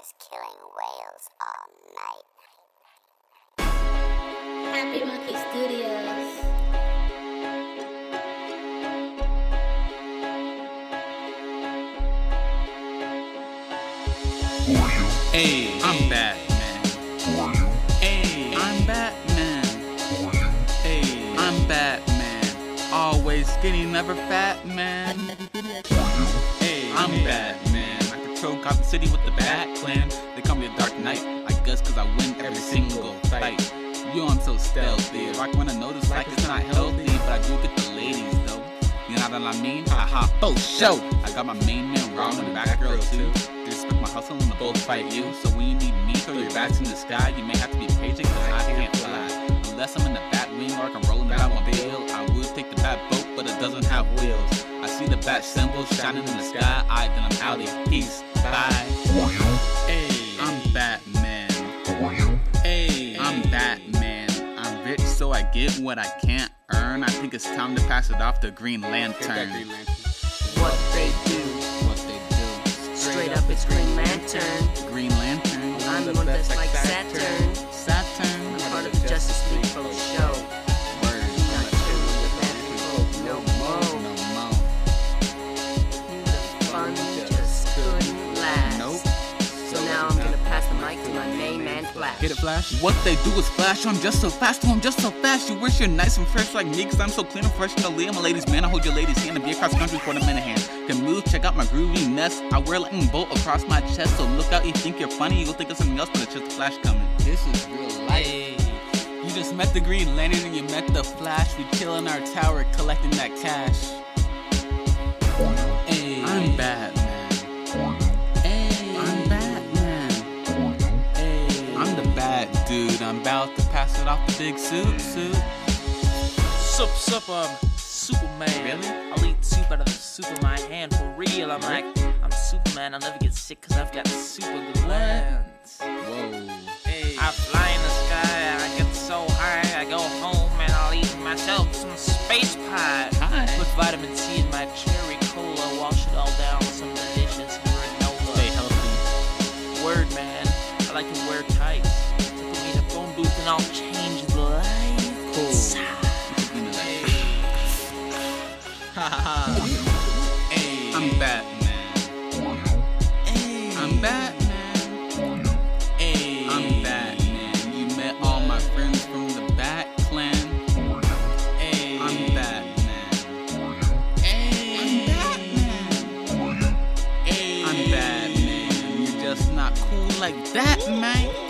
is killing whales all night. Happy Monkey Studios. Hey, I'm Batman. Hey, I'm Batman. Hey, I'm Batman. Always skinny, never fat, man. Hey, I'm Batman. I control Gotham City with the Bat Clan. They call me the Dark Knight, I guess cause I win every single fight. You know I'm so stealthy. Rock when I notice like it's not healthy, but I do get the ladies though. You know what I mean? Haha, for show. I got my main man Rom and the back girl too. Respect my hustle and the both fight you. So when you need me, throw your bats in the sky. You may have to be patient cause I can't fly. Unless I'm in the bat wing or I can roll in the Batmobile. I would take the bat boat, but it doesn't have wheels. I see the bat symbol shining in the sky. Then I'm outie. Peace. Bye. Hey, I'm Batman. Hey, I'm Batman. I'm rich so I get what I can't earn. I think it's time to pass it off to Green Lantern. What they do. What they do. Straight up, it's Green Lantern. Green Lantern. I'm the one that's like Saturn. Saturn. I'm part of the Justice League for show. Word. Not true, the man people no more. No more. The fun just couldn't last. Nope. So now I'm gonna pass the mic to my main man, Flash. Hit it, Flash. What they do is flash. I'm just so fast. I'm just so fast. You wish you're nice and fresh like me, cause I'm so clean and fresh. I'm a ladies' man. I hold your ladies' hand and be across the country for the minute hand. Can move, check out my groovy mess. I wear lightning bolt across my chest. So look out, you think you're funny. You'll think of something else, but it's just the Flash coming. This is real life. You just met the Green Lantern and you met the Flash. We chill in our tower collecting that cash. Hey, I'm Batman. Hey, I'm Batman. Hey, I'm the bad dude. I'm about to pass it off the big suit. Sup, I'm Superman. Really? I'll eat soup out of the soup of my hand for real. I'm Superman. I'll never get sick cause I've got super glands. Whoa. Hey. I fly in the sky, I get so high, I go home and I'll eat myself some space pie. Hi. Put vitamin C in my cherry cola, wash it all down with some delicious granola. Stay healthy. Word, man, I like to wear tights. So put me in a phone booth and I'll change the lights. Cool. Hey, I'm Batman. Hey, I'm Batman. Hey, I'm Batman. You met all my friends from the Bat Clan. Hey, I'm Batman. Hey, I'm Batman. Hey, I'm Batman. You're just not cool like that, man.